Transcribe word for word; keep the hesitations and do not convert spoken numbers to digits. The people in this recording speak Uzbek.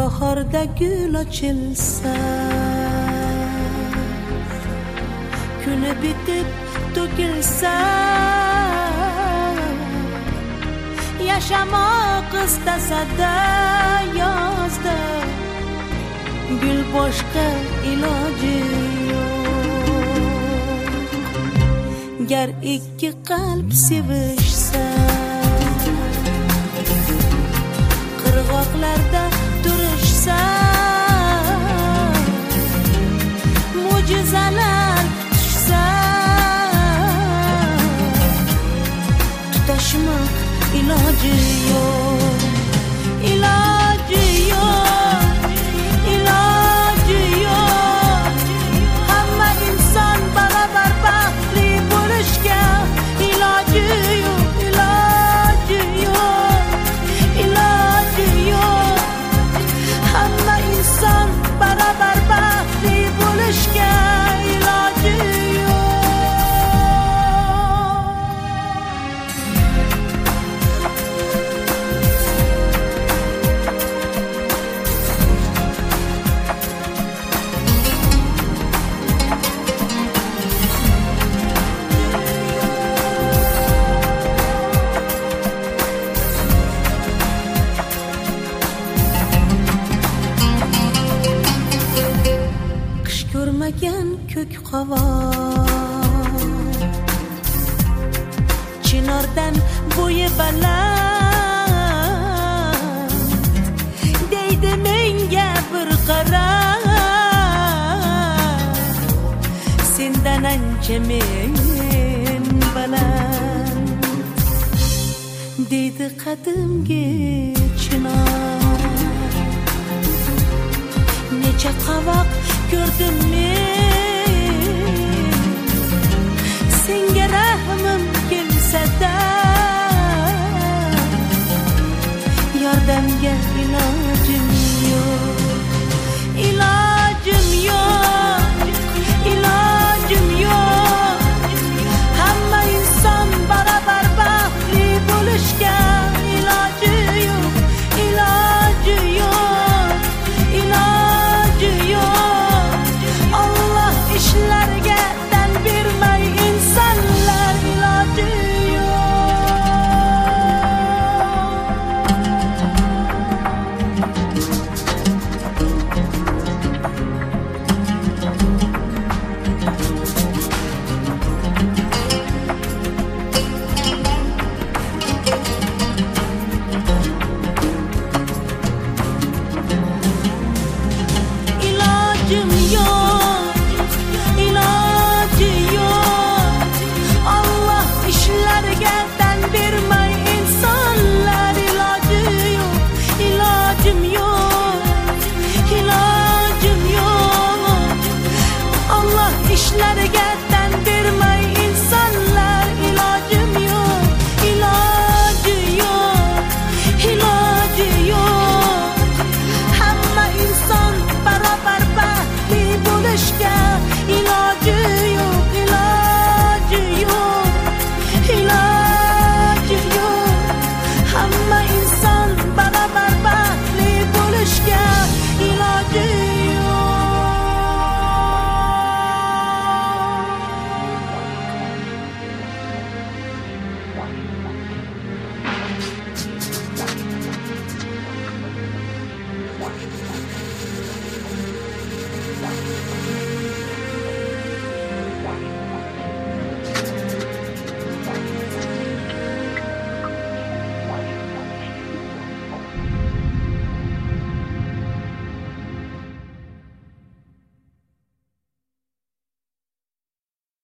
bahorda gul ochilsa, kuni bitib to'kilsa, yashamoq istasada yozda gul boshqa iloji yo'q. Gar ikki qalb sevishsa, qirg'oqlarda turishsa, mo'jizalar kutishsa, tutashmoq iloji yo'q, iloji yo'q, iloji yo'q. Hamma inson barabar baxtli bo'lishga iloji yo'q, iloji yo'q, iloji yo'q. Hamma inson barabar baxtli bo'lishga iloji yo'q. Ko'rmagan ko'k qovoq, chinordan bo'yi baland, deydi menga bir qarab, sendan ancha men baland, deydi qadimgi chinor. Necha qovoq ko'rdim men, senga rahmim kelsa-da, yordamga iloji